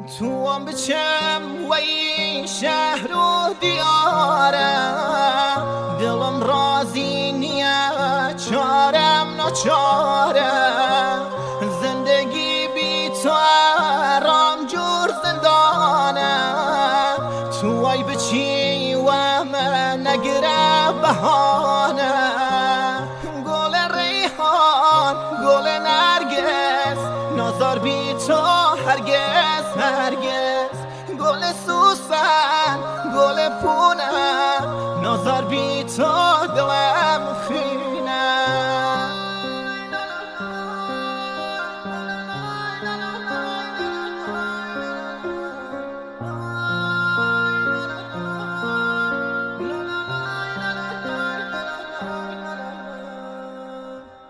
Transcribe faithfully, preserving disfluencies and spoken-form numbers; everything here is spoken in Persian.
تو هم بچم و این شهر و دیارم، دلم رازی نیه چارم ناچاره، زندگی بی تو رام جور زندانه، تو ای بچی و من نگره بهانه، گل ریحان گل نرگس نازار بی تو هرگز هرگز، گل سوسن گل پونه نازار بی تو دلم خیلی